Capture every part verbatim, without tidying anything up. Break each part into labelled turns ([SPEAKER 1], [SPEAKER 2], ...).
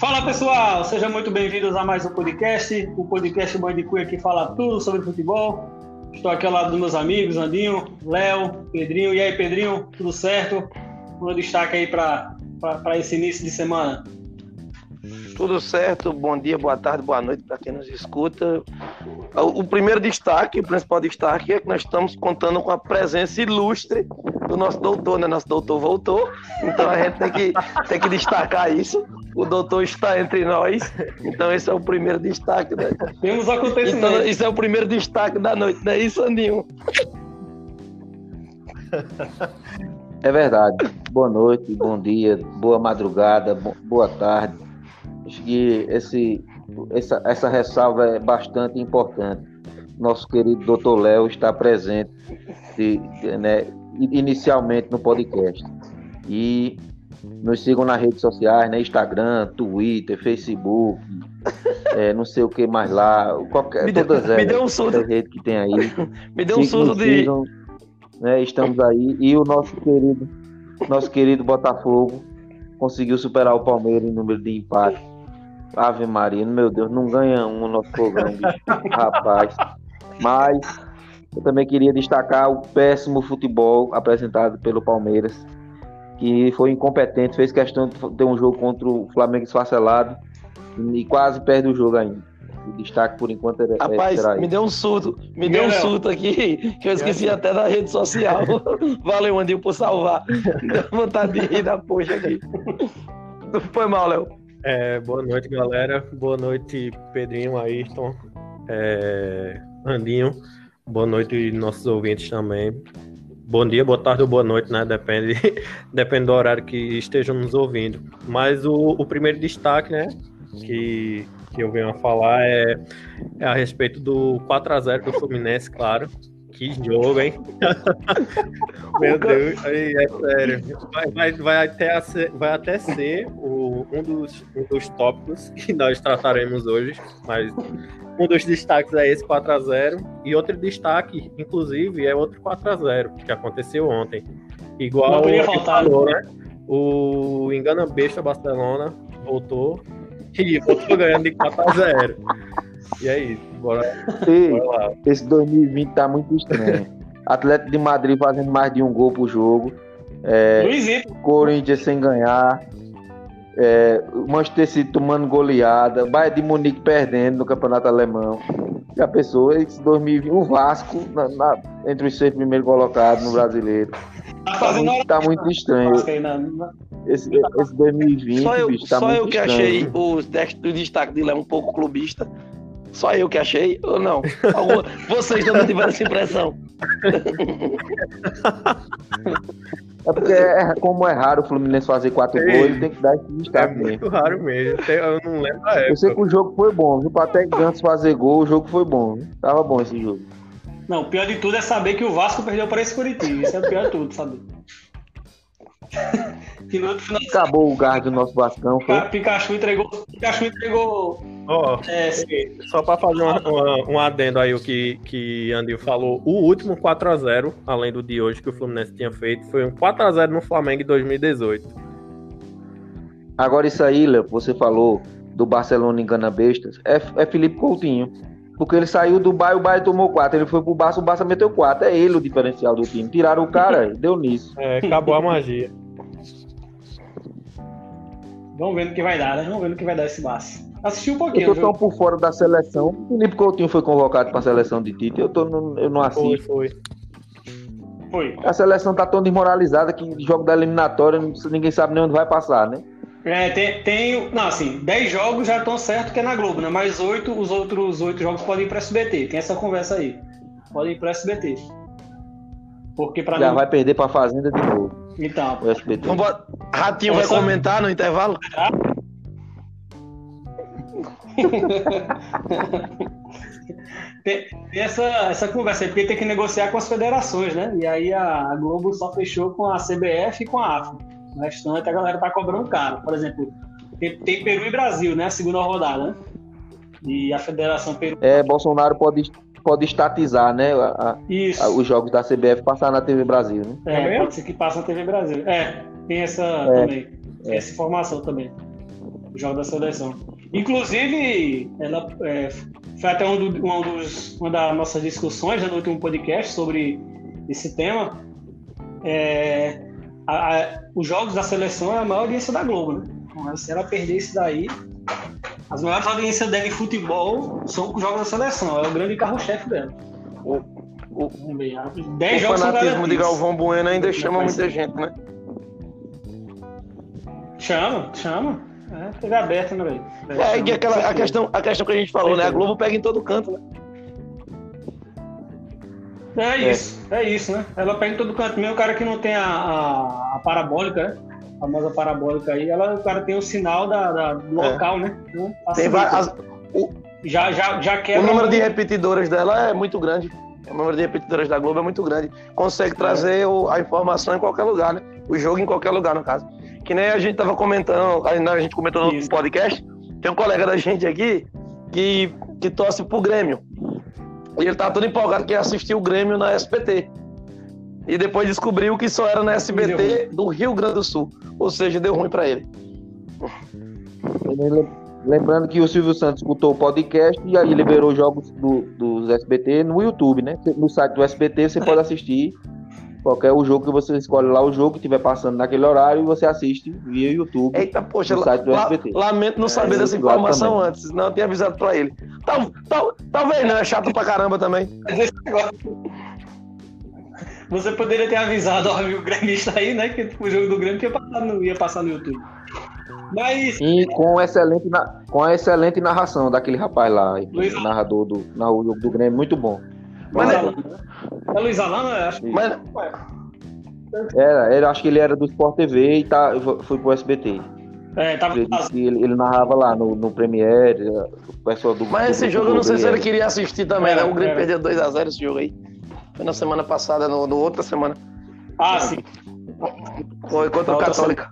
[SPEAKER 1] Fala pessoal, sejam muito bem-vindos a mais um podcast, o podcast Mãe de Cuia que fala tudo sobre futebol. Estou aqui ao lado dos meus amigos, Andinho, Léo, Pedrinho. E aí, Pedrinho, tudo certo? Um destaque aí para esse início de semana.
[SPEAKER 2] Tudo certo, bom dia, boa tarde, boa noite para quem nos escuta. O primeiro destaque, o principal destaque é que nós estamos contando com a presença ilustre do nosso doutor, né? Nosso doutor voltou, então a gente tem que, tem que destacar isso. O doutor está entre nós, então esse é o primeiro destaque, né?
[SPEAKER 1] Temos acontecimentos.
[SPEAKER 2] Então, isso é o primeiro destaque da noite, não é isso, Andinho?
[SPEAKER 3] É verdade. Boa noite, bom dia, boa madrugada, boa tarde. Acho que esse, essa, essa ressalva é bastante importante. Nosso querido doutor Léo está presente de, de, né, inicialmente no podcast. E nos sigam nas redes sociais, né? Instagram, Twitter, Facebook, é, não sei o que mais lá, qualquer,
[SPEAKER 2] me deu,
[SPEAKER 3] todas
[SPEAKER 2] me
[SPEAKER 3] elas,
[SPEAKER 2] deu um susto.
[SPEAKER 3] rede que tem aí.
[SPEAKER 2] Me deu um susto de...
[SPEAKER 3] Sigam, né? Estamos aí. E o nosso querido, nosso querido Botafogo conseguiu superar o Palmeiras em número de empate. Ave Maria, meu Deus, não ganha um no nosso programa, bicho. Rapaz. Mas eu também queria destacar o péssimo futebol apresentado pelo Palmeiras, que foi incompetente, fez questão de ter um jogo contra o Flamengo esfacelado e quase perde o jogo ainda. O destaque por enquanto era,
[SPEAKER 2] Rapaz,
[SPEAKER 3] será
[SPEAKER 2] me
[SPEAKER 3] isso.
[SPEAKER 2] deu um surto, me deu um surto aqui, que eu esqueci até da rede social. Valeu, Andinho, por salvar. Deu vontade de rir da poxa aqui. Não foi mal, Léo.
[SPEAKER 4] É, boa noite, galera. Boa noite, Pedrinho, Ayrton, é, Andinho. Boa noite, nossos ouvintes também. Bom dia, boa tarde ou boa noite, né? Depende, depende do horário que estejam nos ouvindo. Mas o, o primeiro destaque, né, que, que eu venho a falar é, é a respeito do quatro a zero do Fluminense, claro. Que jogo, hein? Meu Deus, aí, é sério. Vai, vai, vai, até, ser, vai até ser o, um, dos, um dos tópicos que nós trataremos hoje, mas um dos destaques é esse quatro a zero. E outro destaque, inclusive, é outro quatro a zero, que aconteceu ontem. Igual
[SPEAKER 1] o
[SPEAKER 4] que falou, né? O Engana Besta Barcelona voltou e voltou ganhando de quatro a zero. E é isso, bora,
[SPEAKER 3] Ei,
[SPEAKER 4] bora lá.
[SPEAKER 3] Esse dois mil e vinte tá muito estranho. Atlético de Madrid fazendo mais de um gol por jogo. É, Corinthians sem ganhar. É, Manchester City tomando goleada. Bayern de Munique perdendo no campeonato alemão. Já pensou? Esse dois mil e vinte, o Vasco na, na, entre os seis primeiros colocados no brasileiro. Tá muito, tá muito estranho. Esse, esse dois mil e vinte,
[SPEAKER 2] só eu,
[SPEAKER 3] bicho, tá
[SPEAKER 2] só
[SPEAKER 3] muito
[SPEAKER 2] eu que
[SPEAKER 3] estranho.
[SPEAKER 2] achei o, o destaque dele é um pouco clubista. Só eu que achei, ou não? Algum, vocês não tiveram essa impressão?
[SPEAKER 3] É porque, é, como é raro o Fluminense fazer quatro
[SPEAKER 4] Ei,
[SPEAKER 3] gols, ele tem que dar esse
[SPEAKER 4] É
[SPEAKER 3] destaque
[SPEAKER 4] muito
[SPEAKER 3] mesmo.
[SPEAKER 4] raro mesmo. Eu não lembro a
[SPEAKER 3] Eu sei
[SPEAKER 4] época.
[SPEAKER 3] que o jogo foi bom, viu? Pra até Ganso fazer gol, o jogo foi bom. Viu? Tava bom esse jogo.
[SPEAKER 1] Não, o pior de tudo é saber que o Vasco perdeu para esse Curitiba. Isso é o pior de tudo, sabe? Que no outro final...
[SPEAKER 3] Acabou o gás do nosso Vascão. Foi?
[SPEAKER 1] Pikachu entregou. Pikachu entregou.
[SPEAKER 4] Ó,
[SPEAKER 1] É,
[SPEAKER 4] só para fazer uma, uma, um adendo aí o que, que Andinho falou, o último quatro a zero, além do de hoje que o Fluminense tinha feito, foi um quatro a zero no Flamengo em dois mil e dezoito.
[SPEAKER 3] Agora isso aí, Léo, que você falou do Barcelona engana bestas, é, é Felipe Coutinho. Porque ele saiu do Bayern, o Bayern tomou quatro. Ele foi pro Barça, o Barça meteu quatro. É ele o diferencial do time. Tiraram o cara, deu nisso.
[SPEAKER 4] É, acabou a magia.
[SPEAKER 1] vamos ver no que vai dar, né? Vamos ver no que vai dar esse Barça. Assisti um
[SPEAKER 3] Eu
[SPEAKER 1] pouquinho.
[SPEAKER 3] tô
[SPEAKER 1] viu?
[SPEAKER 3] tão por fora da seleção. O Felipe Coutinho foi convocado pra seleção de Tite. Eu, tô, no- eu não
[SPEAKER 4] Foi,
[SPEAKER 3] assisto.
[SPEAKER 4] foi.
[SPEAKER 1] Foi.
[SPEAKER 3] A seleção tá tão desmoralizada que jogo da eliminatória ninguém sabe nem onde vai passar, né?
[SPEAKER 1] É, tem, tem. Não, assim, dez jogos já estão certo que é na Globo, né? Mais oito, os outros oito jogos podem ir pra S B T. Tem essa conversa aí. Podem ir pra S B T. Porque pra
[SPEAKER 3] Já
[SPEAKER 1] mim.
[SPEAKER 3] vai perder pra Fazenda de novo.
[SPEAKER 1] Então.
[SPEAKER 3] O S B T.
[SPEAKER 2] Vamos bot- Ratinho vai
[SPEAKER 1] Essa-
[SPEAKER 2] comentar no intervalo?
[SPEAKER 1] tem, tem essa, essa conversa aí, porque tem que negociar com as federações, né? E aí a, a Globo só fechou com a C B F e com a A F A. O restante a galera tá cobrando caro. Por exemplo, tem, tem Peru e Brasil, né? A segunda rodada, né? E a Federação Peru.
[SPEAKER 3] É, Bolsonaro pode, pode estatizar, né? a- a-
[SPEAKER 1] Isso.
[SPEAKER 3] a- os jogos da C B F passar na T V Brasil, né?
[SPEAKER 1] É,
[SPEAKER 4] É mesmo?
[SPEAKER 1] pode ser que passe na T V Brasil. É, tem essa
[SPEAKER 3] É,
[SPEAKER 1] também. Tem essa informação também. os jogos da seleção. Inclusive, ela é, foi até um, do, um dos, uma das nossas discussões, né, no último podcast sobre esse tema. É, a, a, os jogos da seleção é a maior audiência da Globo, né? Então, se ela perder isso daí, as maiores audiências dela em futebol são os jogos da seleção, é o grande carro-chefe dela.
[SPEAKER 2] O, o,
[SPEAKER 1] dez
[SPEAKER 2] o
[SPEAKER 1] jogos
[SPEAKER 2] fanatismo de Galvão Bueno ainda chama muita gente, né?
[SPEAKER 1] Chama, chama. É, T V aberta, né, velho?
[SPEAKER 2] É, e aquela, a, questão, a questão que a gente falou, né? A Globo pega em todo canto, né?
[SPEAKER 1] É isso, é, é isso, né? Ela pega em todo canto. Mesmo o cara que não tem a, a, a parabólica, né? A famosa parabólica aí, ela, o cara tem o sinal da, da, do local, é. né? Então,
[SPEAKER 2] tem várias, o,
[SPEAKER 1] já, já, já quebra.
[SPEAKER 2] O número um... de repetidoras dela é muito grande. O número de repetidoras da Globo é muito grande. Consegue trazer é. o, a informação em qualquer lugar, né? O jogo em qualquer lugar, no caso. Que nem a gente tava comentando, a gente comentou no Isso. podcast, tem um colega da gente aqui que, que torce pro Grêmio. E ele tava todo empolgado que ia assistir o Grêmio na S B T. E depois descobriu que só era na S B T do Rio Grande do Sul. Ou seja, deu ruim pra ele.
[SPEAKER 3] Lembrando que o Silvio Santos escutou o podcast e aí liberou jogos do, dos S B T no YouTube, né? No site do S B T você pode assistir qualquer o jogo que você escolhe lá, o jogo que estiver passando naquele horário e você assiste via YouTube.
[SPEAKER 2] Eita, poxa,
[SPEAKER 3] no site do
[SPEAKER 2] la,
[SPEAKER 3] S B T.
[SPEAKER 2] Lamento não é, saber dessa informação também. Antes, senão eu tinha avisado pra ele. Tal, tal, talvez não, é chato pra caramba também.
[SPEAKER 1] Você poderia ter avisado ao amigo gremista aí, né? Que o jogo do Grêmio ia passar no, ia passar no YouTube. Mas...
[SPEAKER 3] E com excelente, com a excelente narração daquele rapaz lá,
[SPEAKER 1] Luiz
[SPEAKER 3] o narrador do, do jogo do Grêmio, muito bom.
[SPEAKER 1] Mas é, é Luiz Alan, eu acho que...
[SPEAKER 2] Mas...
[SPEAKER 3] Era, era, acho que ele era do Sport T V e tá, foi pro S B T.
[SPEAKER 1] É, tava...
[SPEAKER 3] ele, ele, ele narrava lá no, no Premiere, o pessoal do...
[SPEAKER 2] Mas
[SPEAKER 3] do
[SPEAKER 2] esse jogo eu não sei se ele queria assistir também, era, né? O Grêmio era. Perdeu dois a zero esse jogo aí. Foi na semana passada, no, no outra semana.
[SPEAKER 1] Ah, sim.
[SPEAKER 2] Foi contra o Católica.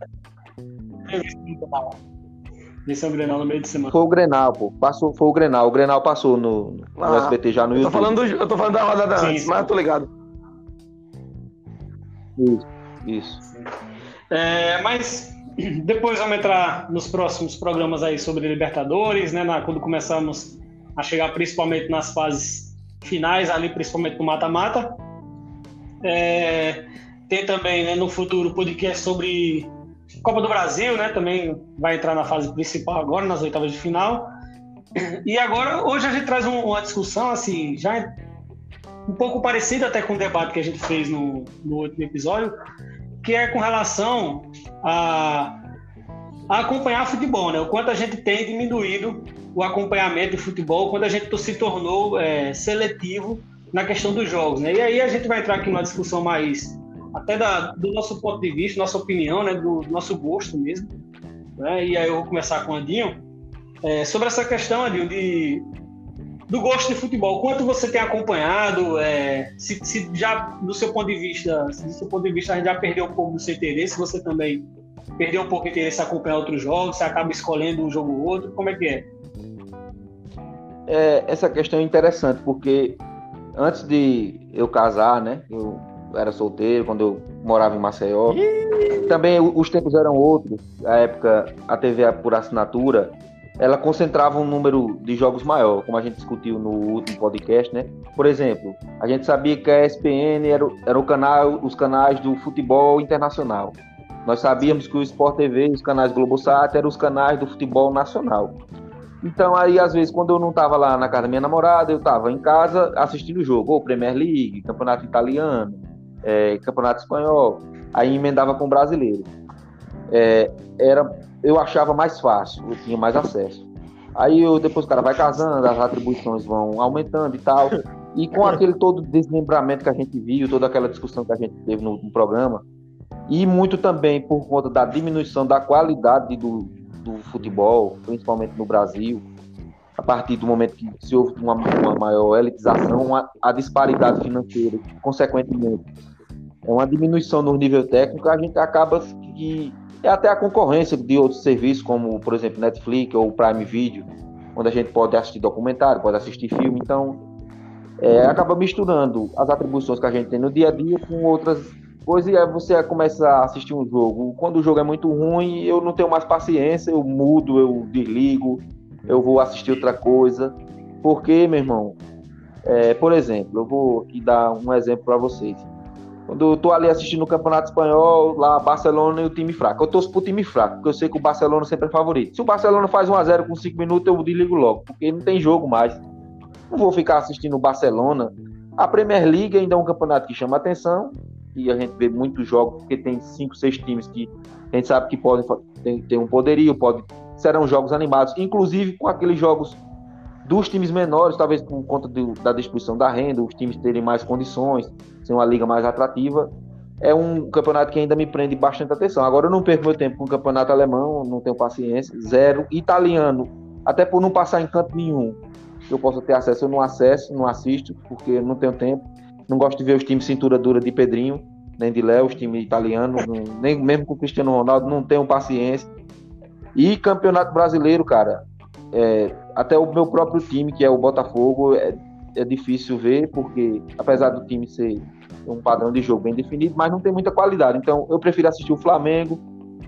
[SPEAKER 1] Esse é o Grenal no meio de semana.
[SPEAKER 3] Foi o Grenal, pô. Passou, foi o Grenal. O Grenal passou no, no ah, S B T já no
[SPEAKER 2] eu
[SPEAKER 3] YouTube.
[SPEAKER 2] Tô falando do, eu tô falando da rodada sim, antes, sim. Mas eu tô ligado.
[SPEAKER 3] Isso, isso.
[SPEAKER 1] É, mas depois vamos entrar nos próximos programas aí sobre Libertadores, né? Na, quando começamos a chegar principalmente nas fases finais, ali principalmente no mata-mata. É, tem também, né, no futuro podcast sobre Copa do Brasil, né? Também vai entrar na fase principal agora, nas oitavas de final. E agora, hoje a gente traz um, uma discussão, assim, já um pouco parecida até com o debate que a gente fez no, no último episódio, que é com relação a, a acompanhar futebol, né? O quanto a gente tem diminuído o acompanhamento de futebol, quando a gente se tornou é, seletivo na questão dos jogos, né? E aí a gente vai entrar aqui numa discussão mais até da, do nosso ponto de vista, nossa opinião, né? Do, do nosso gosto mesmo, né? E aí eu vou começar com o Andinho, é, sobre essa questão, Andinho, de, do gosto de futebol. Quanto você tem acompanhado, é, se, se já, do seu ponto de vista, do seu ponto de vista, a gente já perdeu um pouco do seu interesse, você também perdeu um pouco de interesse em acompanhar outros jogos, você acaba escolhendo um jogo ou outro, como é que é?
[SPEAKER 3] É, essa questão é interessante, porque antes de eu casar, né, eu era solteiro, quando eu morava em Maceió, também os tempos eram outros. A época, a T V por assinatura, ela concentrava um número de jogos maior, como a gente discutiu no último podcast, né? Por exemplo, a gente sabia que a E S P N era, era o canal, os canais do futebol internacional. Nós sabíamos que o Sport T V e os canais Globosat eram os canais do futebol nacional. Então, aí, às vezes, quando eu não estava lá na casa da minha namorada, eu estava em casa assistindo o jogo, ou Premier League, Campeonato Italiano, é, Campeonato Espanhol, aí emendava com o brasileiro. É, era, eu achava mais fácil, eu tinha mais acesso. Aí, eu, depois o cara vai casando, as atribuições vão aumentando e tal, e com aquele todo desmembramento que a gente viu, toda aquela discussão que a gente teve no, no programa, e muito também por conta da diminuição da qualidade do do futebol, principalmente no Brasil, a partir do momento que se houve uma, uma maior elitização, uma, a disparidade financeira, consequentemente, é uma diminuição no nível técnico, a gente acaba que é até a concorrência de outros serviços, como, por exemplo, Netflix ou Prime Video, onde a gente pode assistir documentário, pode assistir filme, então é, acaba misturando as atribuições que a gente tem no dia a dia com outras Pois é, você começa a assistir um jogo. Quando o jogo é muito ruim, eu não tenho mais paciência, eu mudo, eu desligo, eu vou assistir outra coisa. Porque, meu irmão, é, por exemplo, eu vou aqui dar um exemplo para vocês. Quando eu tô ali assistindo o Campeonato Espanhol, lá Barcelona e o time fraco, eu torço pro time fraco, porque eu sei que o Barcelona sempre é favorito. Se o Barcelona faz um a zero com cinco minutos, eu desligo logo, porque não tem jogo mais. Não vou ficar assistindo o Barcelona. A Premier League ainda é um campeonato que chama atenção, e a gente vê muitos jogos, porque tem cinco, seis times que a gente sabe que podem ter, ter um poderio, pode, serão jogos animados, inclusive com aqueles jogos dos times menores, talvez por conta do, da distribuição da renda, os times terem mais condições, ser uma liga mais atrativa. É um campeonato que ainda me prende bastante atenção. Agora eu não perco meu tempo com o campeonato alemão, não tenho paciência, zero. Italiano, até por não passar em canto nenhum, eu posso ter acesso, eu não acesso, não assisto, porque não tenho tempo. Não gosto de ver os times cintura dura de Pedrinho, nem de Léo, os times italianos, não, nem mesmo com o Cristiano Ronaldo, não tenho paciência. E campeonato brasileiro, cara, é, até o meu próprio time, que é o Botafogo, é, é difícil ver, porque apesar do time ser um padrão de jogo bem definido, mas não tem muita qualidade. Então eu prefiro assistir o Flamengo,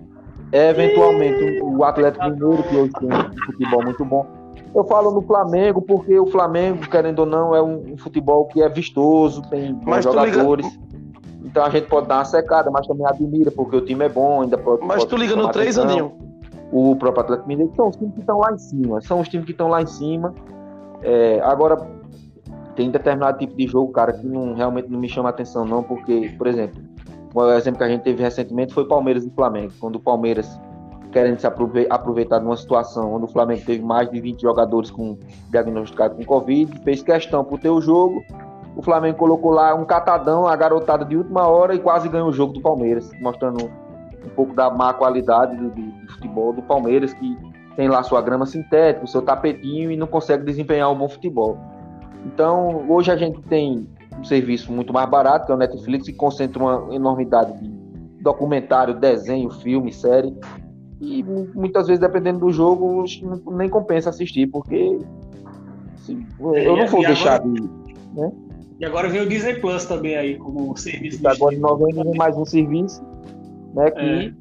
[SPEAKER 3] eventualmente o Atlético Mineiro, que hoje tem um futebol muito bom. Eu falo no Flamengo porque o Flamengo, querendo ou não, é um, um futebol que é vistoso, tem bons jogadores. Liga... Então a gente pode dar uma secada, mas também admira, porque o time é bom, ainda pode...
[SPEAKER 2] Mas
[SPEAKER 3] pode
[SPEAKER 2] tu liga no três, Andinho?
[SPEAKER 3] O próprio Atlético Mineiro, são os times que estão lá em cima. São os times que estão lá em cima. É, agora, tem determinado tipo de jogo, cara, que não, realmente não me chama a atenção, não, porque, por exemplo, o exemplo que a gente teve recentemente foi Palmeiras e Flamengo. Quando o Palmeiras, querendo se aproveitar de uma situação onde o Flamengo teve mais de vinte jogadores com, diagnosticados com Covid, fez questão por ter o jogo, o Flamengo colocou lá um catadão, a garotada de última hora e quase ganhou o jogo do Palmeiras, mostrando um pouco da má qualidade do, do, do futebol do Palmeiras, que tem lá sua grama sintética, o seu tapetinho e não consegue desempenhar um bom futebol. Então, hoje a gente tem um serviço muito mais barato, que é o Netflix, que concentra uma enormidade de documentário, desenho, filme, série, e muitas vezes, dependendo do jogo, nem compensa assistir, porque assim, eu não vou deixar agora, de... Né?
[SPEAKER 1] E agora vem o Disney Plus também aí, como serviço.
[SPEAKER 3] Agora em novembro vem mais um serviço, né, que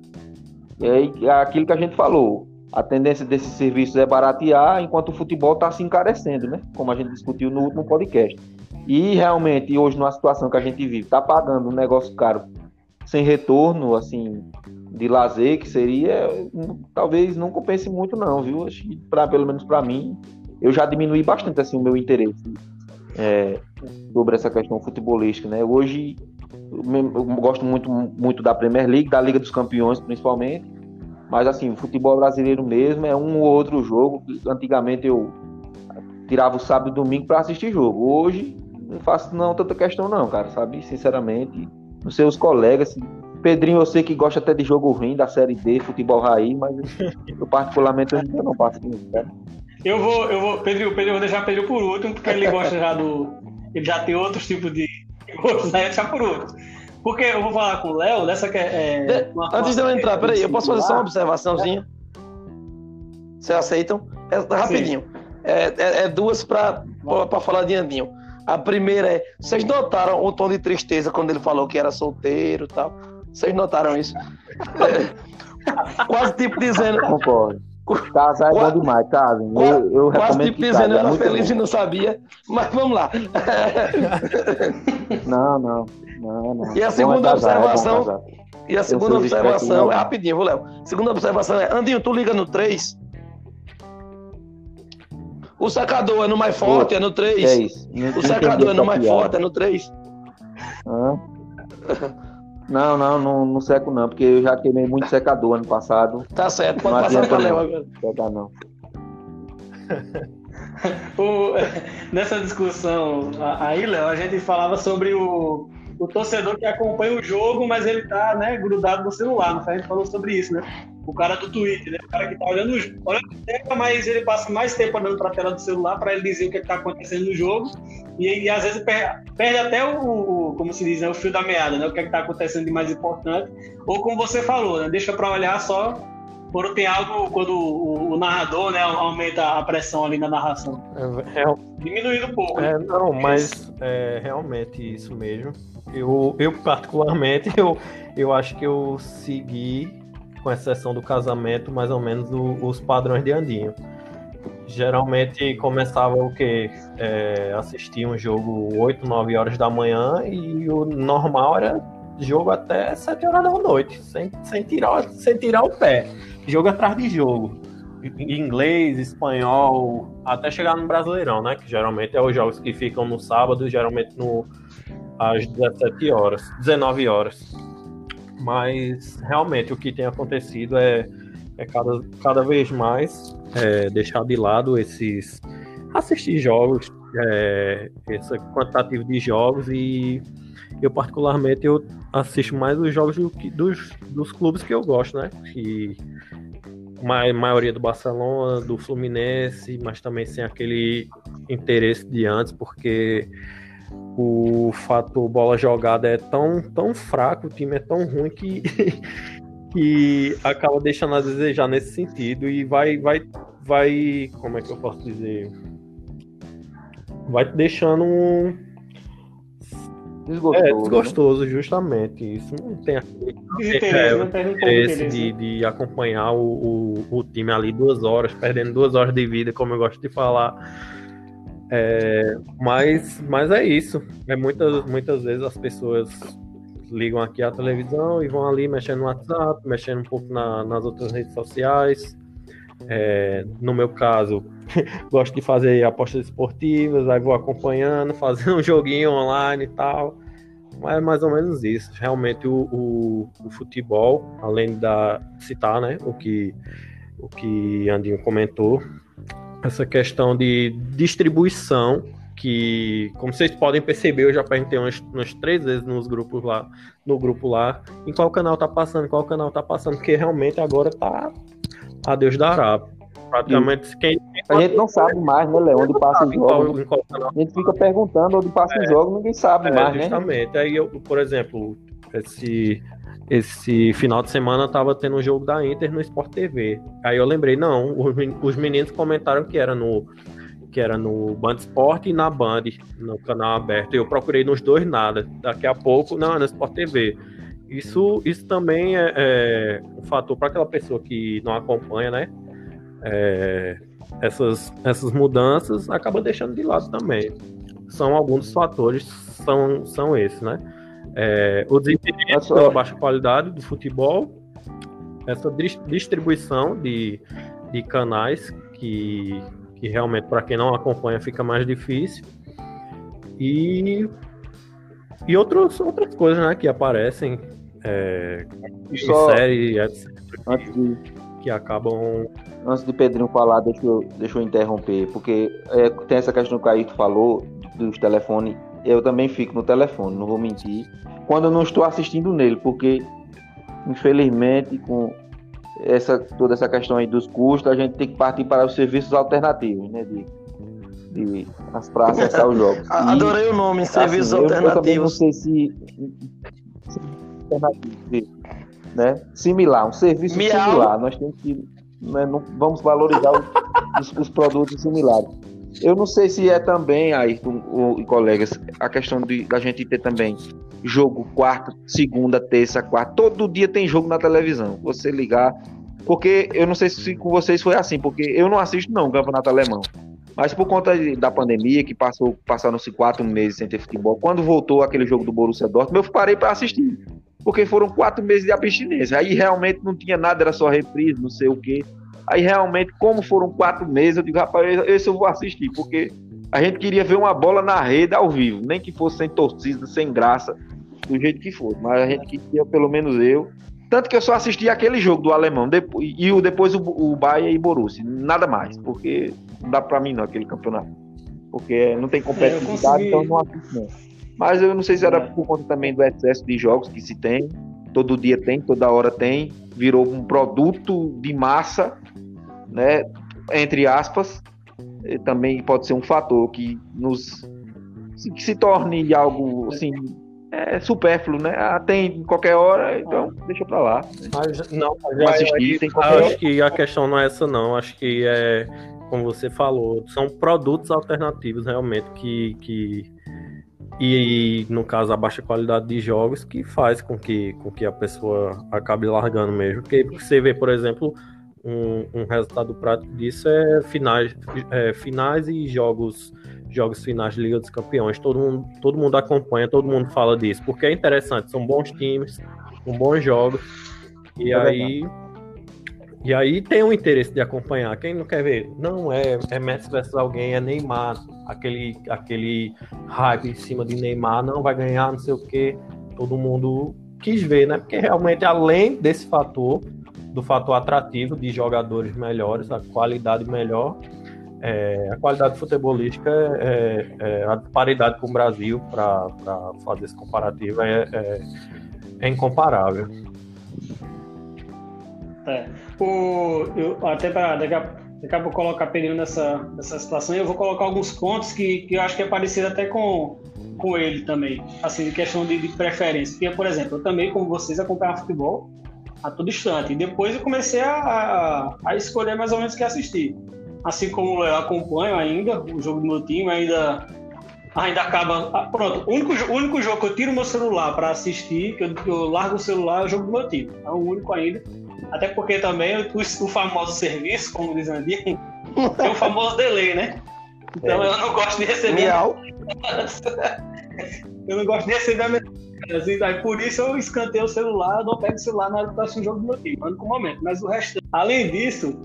[SPEAKER 3] é. é aquilo que a gente falou. A tendência desses serviços é baratear, enquanto o futebol está se encarecendo, né? Como a gente discutiu no último podcast. E realmente, hoje, numa situação que a gente vive, está pagando um negócio caro, sem retorno, assim, de lazer, que seria, talvez não compense muito não, viu? Acho que, pra, pelo menos para mim, eu já diminui bastante, assim, o meu interesse é, sobre essa questão futebolística, né? Hoje, eu, eu gosto muito, muito da Premier League, da Liga dos Campeões, principalmente. Mas, assim, o futebol brasileiro mesmo é um ou outro jogo. Antigamente eu tirava o sábado e domingo para assistir jogo. Hoje não faço não tanta questão não, cara, sabe? Sinceramente, não sei os colegas. Assim, Pedrinho, eu sei que gosta até de jogo ruim, da Série D, futebol raiz, mas eu particularmente eu não passo com isso, cara.
[SPEAKER 1] Eu vou, eu vou, Pedrinho, Pedrinho, eu vou deixar Pedrinho por último, porque ele gosta já do... Ele já tem outros tipos de gostos, aí eu deixar por último. Porque eu vou falar com o Léo dessa que é.
[SPEAKER 2] é uma Antes de eu entrar, peraí, eu posso fazer só uma observaçãozinha? É. Vocês aceitam? É, rapidinho. É, é, é duas para falar de Andinho. A primeira é: vocês notaram o tom de tristeza quando ele falou que era solteiro e tal? Vocês notaram isso? É, quase tipo dizendo.
[SPEAKER 3] Concordo. Casar é bom demais, casa. Eu, eu
[SPEAKER 2] quase tipo dizendo eu era feliz bom. E não sabia. Mas vamos lá.
[SPEAKER 3] Não, não. Não, não.
[SPEAKER 2] E a segunda casar, observação. É e a segunda observação é rapidinho, vou, Léo. Segunda observação é: Andinho, tu liga no três? O secador é no mais forte, é no três.
[SPEAKER 3] É isso.
[SPEAKER 2] O secador é no mais forte, é no três.
[SPEAKER 3] Ah. Não, não, não, não seco não, porque eu já queimei muito secador ano passado.
[SPEAKER 2] Tá certo, pode passar para Léo agora.
[SPEAKER 3] Secar não.
[SPEAKER 1] o, nessa discussão aí, Léo, a gente falava sobre o, o torcedor que acompanha o jogo, mas ele tá, né, grudado no celular. A gente falou sobre isso, né? O cara do Twitter, né? O cara que tá olhando olhando o tempo, mas ele passa mais tempo olhando para a tela do celular para ele dizer o que está acontecendo no jogo. E, e às vezes perde, perde até o, o, como se diz, né, o fio da meada, né? O que é está acontecendo de mais importante. Ou como você falou, né? Deixa para olhar só quando tem algo, quando o, o narrador, né, aumenta a pressão ali na narração.
[SPEAKER 4] É, é,
[SPEAKER 1] Diminuindo um pouco.
[SPEAKER 4] É, né? Não, mas é realmente isso mesmo. Eu, eu particularmente, eu, eu acho que eu segui, com exceção do casamento, mais ou menos o, os padrões de Andinho. Geralmente começava o quê? É, assistir um jogo oito, nove horas da manhã e o normal era jogo até sete horas da noite, sem, sem, tirar, sem tirar o pé. Jogo atrás de jogo. Inglês, espanhol, até chegar no Brasileirão, né? Que geralmente é os jogos que ficam no sábado, geralmente no, às dezessete horas, dezenove horas. Mas realmente o que tem acontecido é, é cada, cada vez mais é, deixar de lado esses assistir jogos, é, esse quantitativo de jogos, e eu particularmente eu assisto mais os jogos do, dos, dos clubes que eu gosto, né? Que a maioria do Barcelona, do Fluminense, mas também sem aquele interesse de antes, porque o fator bola jogada é tão, tão fraco, o time é tão ruim que, que acaba deixando a desejar nesse sentido e vai, vai, vai, como é que eu posso dizer? Vai deixando um
[SPEAKER 3] Desgostoso,
[SPEAKER 4] é, desgostoso, né? Justamente. Isso não tem aquele
[SPEAKER 1] Desinteresse, não tem
[SPEAKER 4] interesse de, de acompanhar o, o, o time ali duas horas, perdendo duas horas de vida, como eu gosto de falar. É, mas, mas é isso. É muitas, muitas vezes as pessoas ligam aqui a televisão e vão ali mexendo no WhatsApp, mexendo um pouco na, nas outras redes sociais. É, no meu caso, gosto de fazer apostas esportivas, aí vou acompanhando, fazendo um joguinho online e tal. Mas é mais ou menos isso. Realmente o, o, o futebol, além da citar, né, o que o que Andinho comentou, essa questão de distribuição, que, como vocês podem perceber, eu já perguntei umas, umas três vezes nos grupos lá, no grupo lá, em qual canal tá passando, qual canal tá passando, porque realmente agora tá a Deus dará. Praticamente quem...
[SPEAKER 3] A gente não sabe mais, né, Léo, onde passa os jogos. A gente fica perguntando onde passa os
[SPEAKER 4] é,
[SPEAKER 3] jogos, ninguém sabe
[SPEAKER 4] é,
[SPEAKER 3] mais,
[SPEAKER 4] justamente.
[SPEAKER 3] né?
[SPEAKER 4] Aí eu, por exemplo, esse, esse final de semana tava tendo um jogo da Inter no Sport T V. Aí eu lembrei, não, os meninos comentaram que era no que era no Band Sport e na Band, no canal aberto. Eu procurei nos dois, nada. Daqui a pouco, não, é no Sport T V. Isso, isso também é, é um fator para aquela pessoa que não acompanha, né? É, essas, essas mudanças acaba deixando de lado também. São alguns dos fatores, são, são esses, né? É, o desinteresse
[SPEAKER 3] só...
[SPEAKER 4] pela baixa qualidade do futebol, essa distribuição de, de canais que, que realmente, para quem não acompanha, fica mais difícil. E, e outros, outras coisas, né, que aparecem, é,
[SPEAKER 3] só...
[SPEAKER 4] em série, etcétera.
[SPEAKER 3] Antes de...
[SPEAKER 4] que acabam...
[SPEAKER 3] Antes de Pedrinho falar, deixa eu, deixa eu interromper, porque é, tem essa questão que o Caíto falou dos telefones. Eu também fico no telefone, não vou mentir, quando eu não estou assistindo nele, porque infelizmente com essa, toda essa questão aí dos custos, a gente tem que partir para os serviços alternativos, né, de, de, para acessar os jogos.
[SPEAKER 2] Adorei e, o nome, serviços assim, alternativos.
[SPEAKER 3] Eu, eu também não sei se, se alternativo, né? Similar, um serviço
[SPEAKER 2] Miau.
[SPEAKER 3] similar. Nós temos que, né, não, vamos valorizar os, os produtos similares. Eu não sei se é também, Ayrton e colegas, a questão de da gente ter também jogo quarta, segunda, terça, quarta. Todo dia tem jogo na televisão. Você ligar. Porque eu não sei se com vocês foi assim, porque eu não assisto não o campeonato alemão. Mas por conta da pandemia, que passou, passaram-se quatro meses sem ter futebol, quando voltou aquele jogo do Borussia Dortmund, eu parei para assistir. Porque foram quatro meses de abstinência. Aí realmente não tinha nada, era só reprise, não sei o quê. Aí realmente, como foram quatro meses, eu digo, rapaz, esse eu vou assistir, porque a gente queria ver uma bola na rede ao vivo, nem que fosse sem torcida, sem graça, do jeito que fosse. Mas a gente queria, pelo menos eu. Tanto que eu só assisti aquele jogo do alemão, depois, e o, depois o, o Bayern e Borussia, nada mais, porque não dá pra mim não, aquele campeonato. Porque não tem competitividade, é, consegui... então eu não assisto não. Mas eu não sei se era por conta também do excesso de jogos que se tem, todo dia tem, toda hora tem, virou um produto de massa, né, entre aspas, também pode ser um fator que nos que se torne algo assim, é, supérfluo, né? Ah, tem em qualquer hora, então deixa pra lá.
[SPEAKER 4] Mas, não,
[SPEAKER 3] mas já, assistir,
[SPEAKER 4] eu,
[SPEAKER 3] tem
[SPEAKER 4] eu acho hora. Que a questão não é essa não, acho que é, como você falou, são produtos alternativos realmente que, que E, no caso, a baixa qualidade de jogos que faz com que, com que a pessoa acabe largando mesmo. Porque você vê, por exemplo, um, um resultado prático disso é finais, é, finais e jogos, jogos finais de Liga dos Campeões. Todo mundo, todo mundo acompanha, todo mundo fala disso, porque é interessante, são bons times, com bons jogos, e é aí... Verdade. E aí tem o interesse de acompanhar. Quem não quer ver? Não, é, é Messi versus alguém, é Neymar. Aquele, aquele hype em cima de Neymar, não vai ganhar, não sei o quê. Todo mundo quis ver, né? Porque realmente, além desse fator, do fator atrativo de jogadores melhores, a qualidade melhor, é, a qualidade futebolística, é, é, a paridade com o Brasil, para fazer esse comparativo, é, é, é incomparável.
[SPEAKER 1] É. O, eu, até para daqui a, daqui a pouco colocar Pedrinho nessa, nessa situação, eu vou colocar alguns pontos que, que eu acho que é parecido até com, com ele também, assim, de questão de, de preferência. Porque, por exemplo, eu também, como vocês, acompanhava futebol a todo instante. E depois eu comecei a, a, a escolher mais ou menos o que assistir. Assim como eu acompanho ainda o jogo do meu time, ainda, ainda acaba... Pronto, o único, o único jogo que eu tiro o meu celular para assistir, que eu, que eu largo o celular, é o jogo do meu time. É o único ainda. Até porque também o, o famoso serviço, como dizem ali, tem o famoso delay, né? Então é. eu não gosto de receber...
[SPEAKER 2] Real.
[SPEAKER 1] eu não gosto de receber a mensagem. Assim, por isso eu escanteio o celular, eu não pego o celular na hora que eu assisto um jogo do meu time, mando com o momento. Mas o resto... Além disso,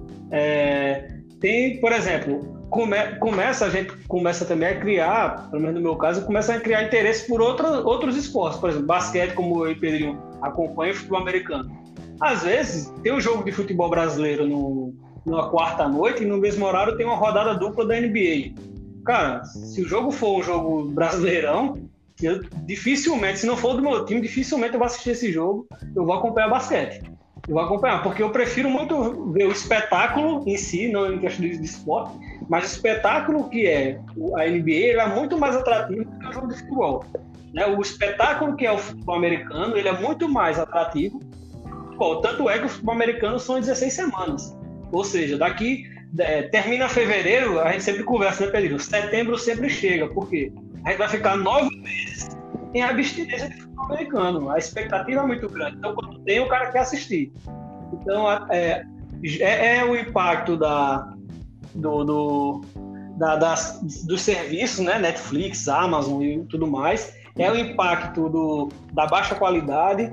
[SPEAKER 1] é, tem, por exemplo, come, começa, a gente começa também a criar, pelo menos no meu caso, começa a criar interesse por outra, outros esportes. Por exemplo, basquete, como eu e o Pedrinho acompanham, futebol americano. Às vezes, tem um jogo de futebol brasileiro no, numa quarta-noite e no mesmo horário tem uma rodada dupla da N B A. Cara, se o jogo for um jogo brasileirão, eu dificilmente, se não for do meu time, dificilmente eu vou assistir esse jogo, eu vou acompanhar basquete. Eu vou acompanhar, porque eu prefiro muito ver o espetáculo em si, não em questão de esporte, mas o espetáculo que é a N B A, ele é muito mais atrativo do que o jogo de futebol. Né? O espetáculo que é o futebol americano, ele é muito mais atrativo. Bom, tanto é que o futebol americano são dezesseis semanas. Ou seja, daqui, é, termina fevereiro, a gente sempre conversa, né, Pedro? Setembro sempre chega. Por quê? A gente vai ficar nove meses em abstinência de futebol americano. A expectativa é muito grande. Então, quando tem, o cara quer assistir. Então, é, é, é o impacto da, do, do, da, das, dos serviços, né? Netflix, Amazon e tudo mais. É o impacto do, da baixa qualidade.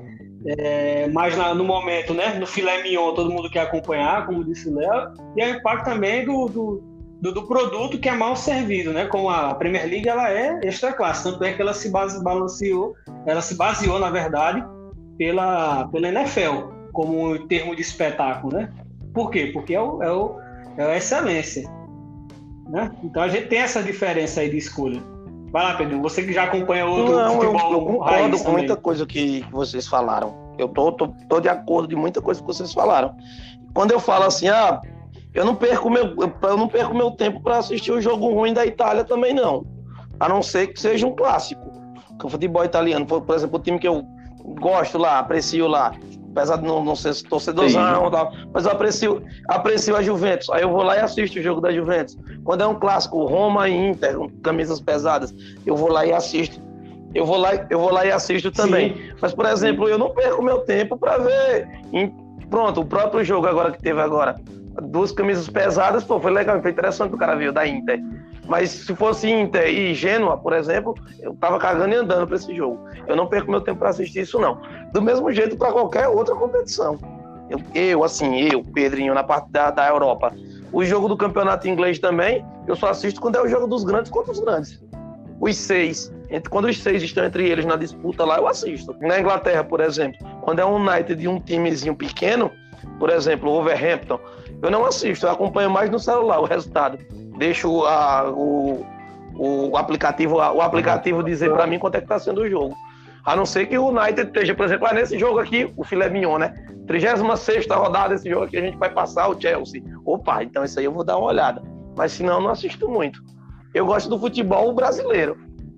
[SPEAKER 1] É, mas na, no momento, né, no filé mignon, todo mundo quer acompanhar, como disse o Léo, e é o impacto também do, do, do, do produto que é mal servido, né, como a Premier League, ela é extra classe, tanto é que ela se base, balanceou, ela se baseou, na verdade, pela, pela N F L, como um termo de espetáculo, né? Por quê? Porque é, o, é, o, é a excelência, né? Então a gente tem essa diferença aí de escolha. Vai lá, Pedro, você que já acompanha outro
[SPEAKER 2] Não,
[SPEAKER 1] futebol.
[SPEAKER 2] Eu, eu concordo com muita coisa que vocês falaram. Eu tô, tô, tô de acordo de muita coisa que vocês falaram. Quando eu falo assim, ah, eu não perco meu, eu não perco meu tempo para assistir um jogo ruim da Itália também, não. A não ser que seja um clássico. O futebol italiano, por, por exemplo, o time que eu gosto lá, aprecio lá, apesar de não, não ser torcedorzão, tal, mas eu aprecio, aprecio a Juventus. Aí eu vou lá e assisto o jogo da Juventus. Quando é um clássico, Roma e Inter, camisas pesadas, eu vou lá e assisto. Eu vou lá, eu vou lá e assisto também. Sim. Mas, por exemplo, eu não perco meu tempo para ver. Em, pronto, o próprio jogo agora que teve agora, duas camisas pesadas, pô, foi legal, foi interessante o cara viu da Inter. Mas se fosse Inter e Gênua, por exemplo, eu tava cagando e andando para esse jogo. Eu não perco meu tempo para assistir isso, não. Do mesmo jeito para qualquer outra competição. Eu, eu, assim, eu, Pedrinho, na parte da, da Europa. O jogo do campeonato inglês também, eu só assisto quando é o jogo dos grandes contra os grandes. Os seis, entre, quando os seis estão entre eles na disputa lá, eu assisto. Na Inglaterra, por exemplo, quando é um United e um timezinho pequeno, por exemplo, o Wolverhampton, eu não assisto, eu acompanho mais no celular o resultado. Deixo a, o, o aplicativo, o aplicativo dizer para mim quanto é que está sendo o jogo. A não ser que o United esteja, por exemplo, ah, nesse jogo aqui, o filé mignon, né? trigésima sexta rodada, esse jogo aqui a gente vai passar o Chelsea. Opa, então isso aí eu vou dar uma olhada. Mas se não, não assisto muito. Eu gosto do futebol brasileiro.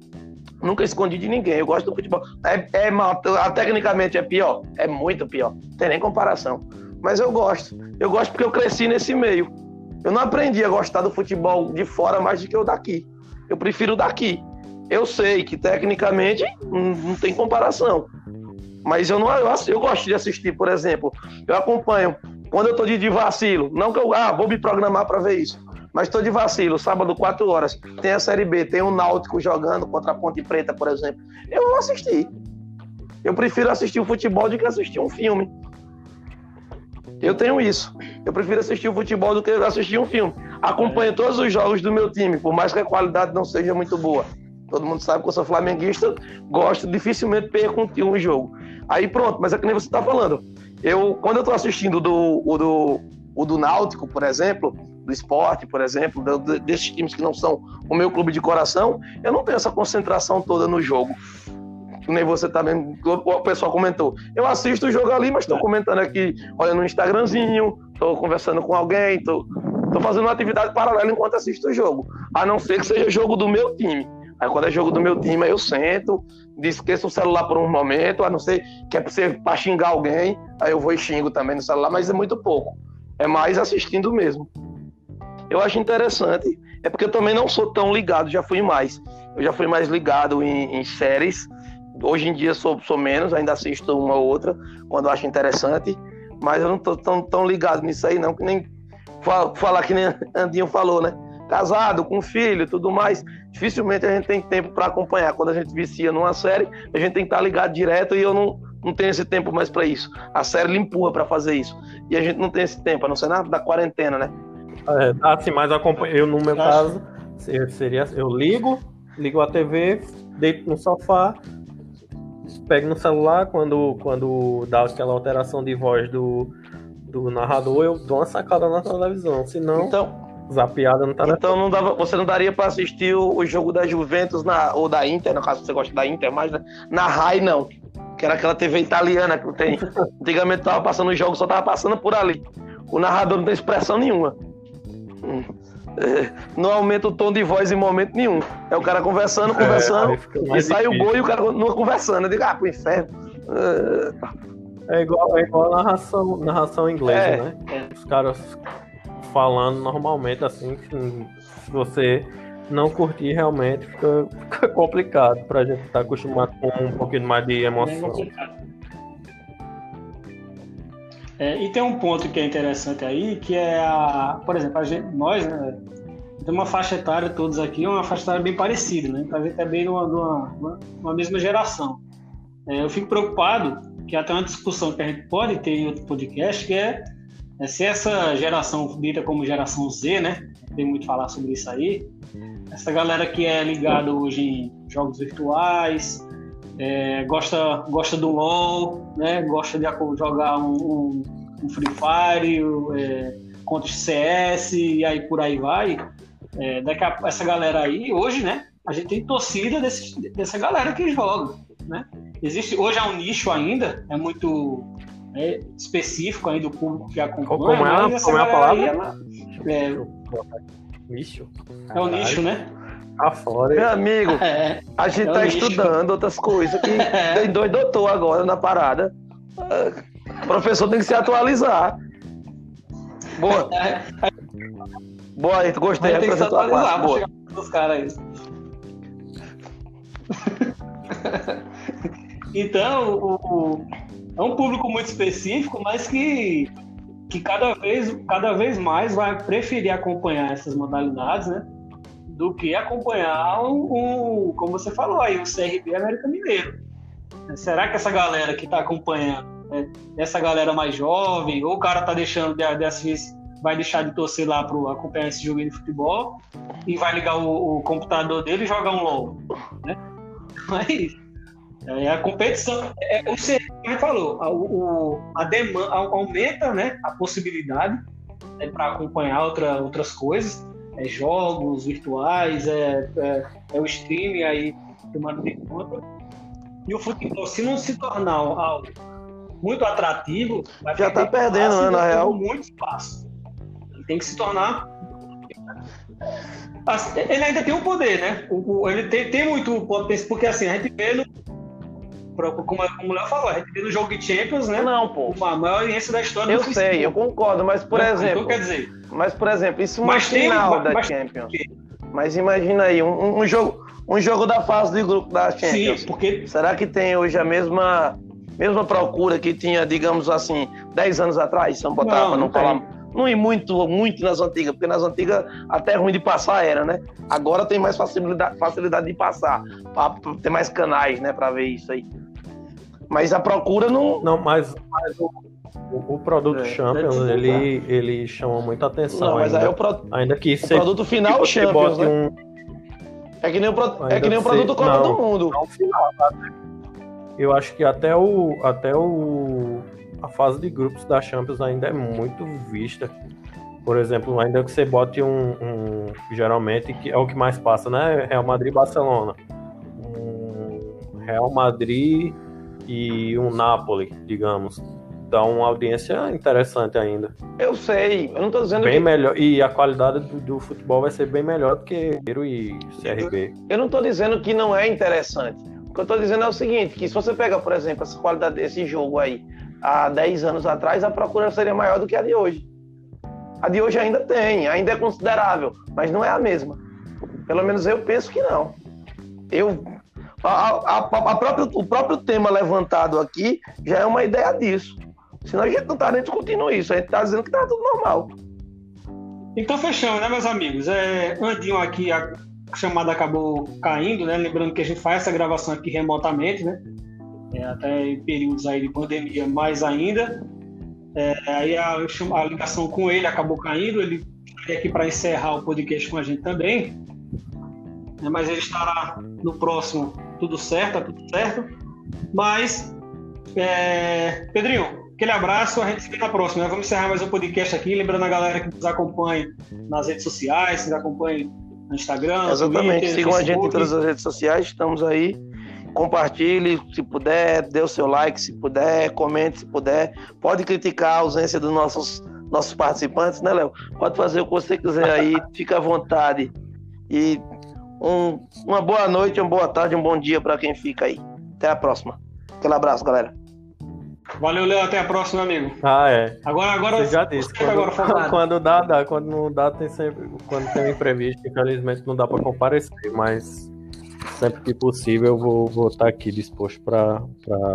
[SPEAKER 2] Nunca escondi de ninguém. Eu gosto do futebol. É, é mal, tecnicamente é pior? É muito pior. Não tem nem comparação. Mas eu gosto. Eu gosto porque eu cresci nesse meio. Eu não aprendi a gostar do futebol de fora mais do que o daqui. Eu prefiro o daqui. Eu sei que tecnicamente não, não tem comparação. Mas eu, não, eu, eu gosto de assistir, por exemplo. Eu acompanho. Quando eu tô de, de vacilo, não que eu ah, vou me programar para ver isso. Mas estou de vacilo, sábado, quatro horas. Tem a Série B, tem o Náutico jogando contra a Ponte Preta, por exemplo. Eu vou assistir. Eu prefiro assistir o futebol do que assistir um filme. Eu tenho isso. Eu prefiro assistir o futebol do que assistir um filme. Acompanho todos os jogos do meu time, por mais que a qualidade não seja muito boa. Todo mundo sabe que eu sou flamenguista, gosto, dificilmente perco um, um jogo. Aí pronto, mas é que nem você está falando. Eu, quando eu estou assistindo do, o, do, o do Náutico, por exemplo, do Sport, por exemplo, do, desses times que não são o meu clube de coração, eu não tenho essa concentração toda no jogo. Nem você também, o pessoal comentou. Eu assisto o jogo ali, mas estou comentando aqui, olha no Instagramzinho, estou conversando com alguém, estou fazendo uma atividade paralela enquanto assisto o jogo. A não ser que seja jogo do meu time. Aí quando é jogo do meu time, aí eu sento, esqueço o celular por um momento, a não ser que é para xingar alguém, aí eu vou e xingo também no celular, mas é muito pouco. É mais assistindo mesmo. Eu acho interessante, é porque eu também não sou tão ligado, já fui mais. Eu já fui mais ligado em, em séries. Hoje em dia sou, sou menos, ainda assisto uma ou outra, quando eu acho interessante, mas eu não tô tão, tão ligado nisso aí não, que nem falar que nem Andinho falou, né? Casado, com filho e tudo mais, dificilmente a gente tem tempo para acompanhar. Quando a gente vicia numa série, a gente tem que estar ligado direto e eu não, não tenho esse tempo mais para isso. A série lhe empurra para fazer isso. E a gente não tem esse tempo, a não ser na da quarentena, né?
[SPEAKER 4] É, assim, mas acompanho, eu no meu caso, seria, eu ligo, ligo a T V, deito no sofá, pego no celular, quando, quando dá aquela alteração de voz do, do narrador, eu dou uma sacada na televisão, senão
[SPEAKER 2] então,
[SPEAKER 4] zapiada não tá...
[SPEAKER 2] Então não dava, você não daria para assistir o, o jogo da Juventus na, ou da Inter, no caso você gosta da Inter mais, né? Na Rai não, que era aquela T V italiana que tem. Antigamente tava passando os jogos, só tava passando por ali. O narrador não tem expressão nenhuma. Hum. Não aumenta o tom de voz em momento nenhum. É o cara conversando, conversando, é, e sai difícil. O gol e o cara continua conversando. Eu digo, ah, pro inferno.
[SPEAKER 4] É igual, é igual a narração, narração inglesa, é. Né? Os caras falando normalmente, assim, se você não curtir, realmente fica, fica complicado pra gente estar acostumado com um pouquinho mais de emoção.
[SPEAKER 1] É, e tem um ponto que é interessante aí, que é a, por exemplo, a gente, nós, né, tem uma faixa etária, todos aqui, uma faixa etária bem parecida, né? Então a gente é bem numa, numa, numa mesma geração. É, eu fico preocupado que até uma discussão que a gente pode ter em outro podcast, que é, é se essa geração dita como geração Z, né? Tem muito falar sobre isso aí. Essa galera que é ligada hoje em jogos virtuais, É, gosta, gosta do LoL, né? Gosta de jogar um, um, um Free Fire, é, contra o C S e aí por aí vai. É, daqui a, essa galera aí, hoje, né? A gente tem torcida desse, dessa galera que joga, né? Existe, hoje é um nicho ainda, é muito é, específico ainda do público que acompanha.
[SPEAKER 4] Como é,
[SPEAKER 1] mas
[SPEAKER 4] como é a palavra?
[SPEAKER 1] Aí, ela, é,
[SPEAKER 4] nicho?
[SPEAKER 1] É o nicho, né?
[SPEAKER 4] Ah, fora.
[SPEAKER 2] Meu amigo, é, a gente é tá estudando outras coisas que é. Tem dois doutor agora na parada. O professor tem que se atualizar. Boa. Boa aí, tu gostei.
[SPEAKER 1] Tem que se atualizar, boa. Os caras aí. Então, o, o, é um público muito específico, mas que, que cada, vez, cada vez mais vai preferir acompanhar essas modalidades, né? Do que acompanhar um, um, como você falou aí, o C R B América Mineiro. Será que essa galera que está acompanhando, né, essa galera mais jovem, ou o cara tá deixando de, de assistir, vai deixar de torcer lá para acompanhar esse joguinho de futebol e vai ligar o, o computador dele e jogar um LOL, né? Mas é, a competição, é, o C R B, como falou, a, o, a demanda aumenta, né, a possibilidade, né, para acompanhar outra, outras coisas. É jogos virtuais, é, é, é o streaming aí tomando de conta. E o futebol, se não se tornar algo muito atrativo, vai
[SPEAKER 2] já tá perdendo, né, na real?
[SPEAKER 1] Muito espaço. Ele tem que se tornar. Ele ainda tem um poder, né? Ele tem, tem muito potência, porque assim, a gente vê no. Como, como o Léo falou, a gente vê no jogo de Champions, né?
[SPEAKER 2] Não, pô.
[SPEAKER 1] A maior audiência da história
[SPEAKER 2] eu
[SPEAKER 1] do futebol.
[SPEAKER 2] Eu sei, eu concordo, mas por
[SPEAKER 1] então,
[SPEAKER 2] exemplo.
[SPEAKER 1] Então, quer dizer.
[SPEAKER 2] Mas, por exemplo, isso é uma
[SPEAKER 1] mas
[SPEAKER 2] final
[SPEAKER 1] tem,
[SPEAKER 2] da
[SPEAKER 1] mas,
[SPEAKER 2] Champions. Mas imagina aí, um, um, jogo, um jogo da fase de grupo da Champions.
[SPEAKER 1] Sim, porque...
[SPEAKER 2] Será que tem hoje a mesma, mesma procura que tinha, digamos assim, dez anos atrás? Vamos botar
[SPEAKER 1] Não,
[SPEAKER 2] para não
[SPEAKER 1] não
[SPEAKER 2] falar...
[SPEAKER 1] tem.
[SPEAKER 2] Não ir muito, muito nas antigas, porque nas antigas até ruim de passar era, né? Agora tem mais facilidade, facilidade de passar, para ter mais canais, né, para ver isso aí. Mas a procura não...
[SPEAKER 4] Não, mas, mas o, o, o produto
[SPEAKER 2] É,
[SPEAKER 4] Champions,
[SPEAKER 2] deve
[SPEAKER 4] ele, ele chama muita atenção.
[SPEAKER 2] Não, mas
[SPEAKER 4] ainda,
[SPEAKER 2] aí o, pro...
[SPEAKER 4] ainda que
[SPEAKER 2] o
[SPEAKER 4] você,
[SPEAKER 2] produto final é o
[SPEAKER 4] você
[SPEAKER 2] Champions,
[SPEAKER 4] bote
[SPEAKER 2] né?
[SPEAKER 4] um,
[SPEAKER 2] É que nem o, pro... é que nem o
[SPEAKER 4] Ainda
[SPEAKER 2] produto
[SPEAKER 4] sei-
[SPEAKER 2] Copa
[SPEAKER 4] não,
[SPEAKER 2] do Mundo.
[SPEAKER 4] não final, até- Eu acho que até o até o a fase de grupos da Champions ainda é muito vista. Por exemplo, ainda que você bote um, um geralmente que é o que mais passa, né? Real Madrid e Barcelona. Um Real Madrid e um Napoli, digamos. Dá uma audiência interessante ainda.
[SPEAKER 2] Eu sei, eu não tô dizendo
[SPEAKER 4] Bem
[SPEAKER 2] que...
[SPEAKER 4] melhor. E a qualidade do, do futebol vai ser bem melhor do que Cruzeiro e C R B.
[SPEAKER 2] Eu não tô dizendo que não é interessante. O que eu tô dizendo é o seguinte, que se você pega, por exemplo, essa qualidade desse jogo aí, há dez anos atrás, a procura seria maior do que a de hoje. A de hoje ainda tem, ainda é considerável, mas não é a mesma. Pelo menos eu penso que não. Eu, a, a, a próprio, o próprio tema levantado aqui já é uma ideia disso. Senão a gente não tá nem discutindo isso, a gente tá dizendo que tá tudo normal.
[SPEAKER 1] Então fechamos, né, meus amigos? É, Andinho aqui, a chamada acabou caindo, né? Lembrando que a gente faz essa gravação aqui remotamente, né? É, até em períodos aí de pandemia mais ainda. É, aí a, a ligação com ele acabou caindo, ele veio aqui para encerrar o podcast com a gente também, né, mas ele estará no próximo, tudo certo, tá tudo certo. Mas, é, Pedrinho, aquele abraço, a gente se vê na próxima, né? Vamos encerrar mais um podcast aqui, lembrando a galera que nos acompanha nas redes sociais, que nos acompanha no Instagram,
[SPEAKER 2] Exatamente,
[SPEAKER 1] Twitter,
[SPEAKER 2] sigam a gente em
[SPEAKER 1] Facebook.
[SPEAKER 2] todas as redes sociais, estamos aí. Compartilhe, se puder, dê o seu like, se puder, comente, se puder. Pode criticar a ausência dos nossos, nossos participantes, né, Léo? Pode fazer o que você quiser aí, fica à vontade. E um, uma boa noite, uma boa tarde, um bom dia para quem fica aí. Até a próxima. Aquele abraço, galera.
[SPEAKER 1] Valeu, Léo, até a próxima, amigo.
[SPEAKER 4] Ah, é.
[SPEAKER 1] Agora, agora,
[SPEAKER 4] Você já disse.
[SPEAKER 1] você
[SPEAKER 4] Quando,
[SPEAKER 1] agora folgado.
[SPEAKER 4] quando dá, dá. Quando não dá, tem sempre. Quando tem um imprevisto, infelizmente não dá para comparecer, mas sempre que possível eu vou, vou estar aqui disposto para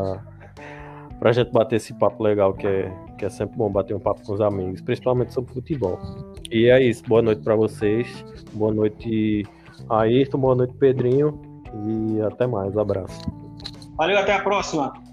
[SPEAKER 4] a gente bater esse papo legal, que é, que é sempre bom bater um papo com os amigos, principalmente sobre futebol. E é isso. Boa noite para vocês. Boa noite, Ayrton. Boa noite, Pedrinho. E até mais. Abraço.
[SPEAKER 1] Valeu, até a próxima.